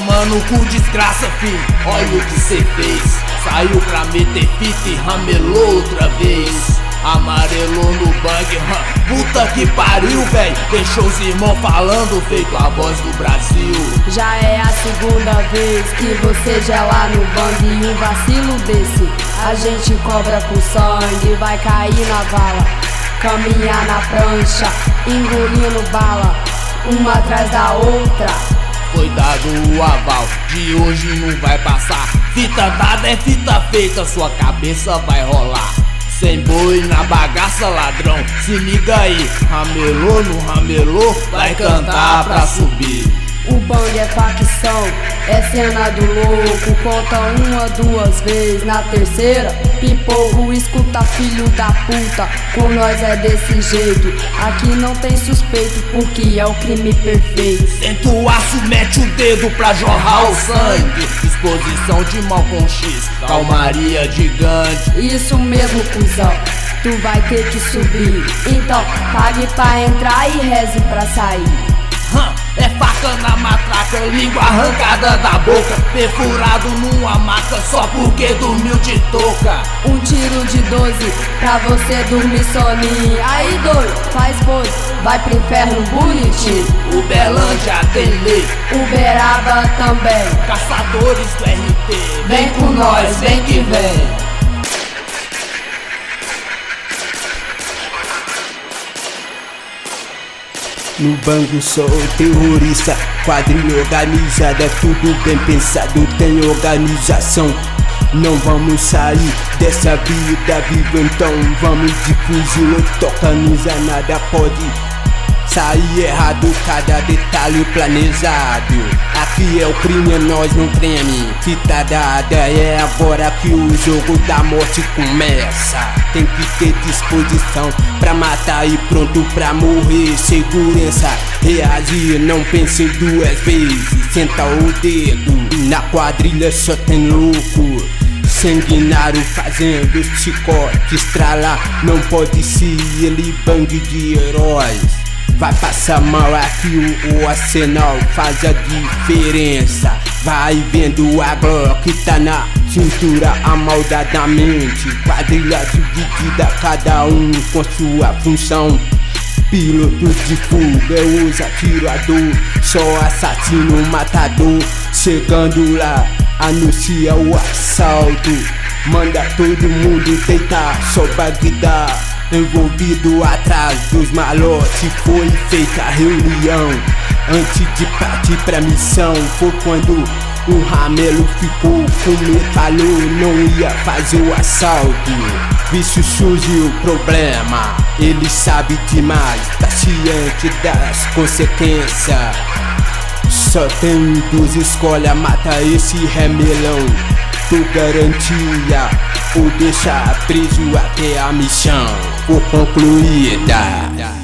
tomando com desgraça, filho. Olha o que cê fez. Saiu pra meter fita e ramelou outra vez. Amarelou no bang, puta que pariu, véi. Deixou os irmãos falando, feito a voz do Brasil. Já é a segunda vez que você gela no bang. E um vacilo desse a gente cobra com sangue. Vai cair na vala, caminhar na prancha, engolindo bala, uma atrás da outra. Foi dado o aval, de hoje não vai passar. Fita dada é fita feita, sua cabeça vai rolar. Sem boi na bagaça, ladrão, se liga aí. Ramelou, não ramelou, vai cantar pra subir. O bang é facção, é cena do louco. Conta uma, duas vezes, na terceira pipoco. Escuta, filho da puta, com nós é desse jeito. Aqui não tem suspeito, porque é o crime perfeito. Senta o aço, mete o dedo pra jorrar o sangue. Disposição de Malcolm X, calmaria de Gandhi. Isso mesmo, cuzão, tu vai ter que subir. Então pague pra entrar e reze pra sair. É faca na matraca, língua arrancada da boca, perfurado numa maca só porque dormiu de touca. Um tiro de 12 pra você dormir soninho. Aí doido, faz boi, vai pro inferno bonitinho. Uberlândia tem lei, Uberaba também. Caçadores do RT, vem com nós, vem que vem. No bango sou terrorista, quadrilha organizada, tudo bem pensado, tem organização. Não vamos sair dessa vida viva, então vamos de fuzil, organiza, nada pode sair errado, cada detalhe planejado. Aqui é o crime, nós não treme. Fita dada, é agora que o jogo da morte começa. Tem que ter disposição pra matar e pronto pra morrer. Segurança, reagir, não pense duas vezes. Senta o dedo, na quadrilha só tem louco. Sanguinário fazendo chicote, estralar, não pode ser ele bang de heróis. Vai passar mal aqui, o arsenal faz a diferença. Vai vendo a Glock tá na cintura amaldadamente. Quadrilha dividida, cada um com sua função. Piloto de fuga, os atirador, só assassino, matador. Chegando lá, anuncia o assalto. Manda todo mundo deitar, só Bagdá envolvido atrás dos malotes. Foi feita a reunião antes de partir pra missão. Foi quando o Ramelo ficou com medo, falou não ia fazer o assalto. Visto surgiu o problema, ele sabe demais, tá ciente das consequências. Só tem duas escolhas, mata esse remelão, tu garantia, ou deixar preso até a missão for concluída.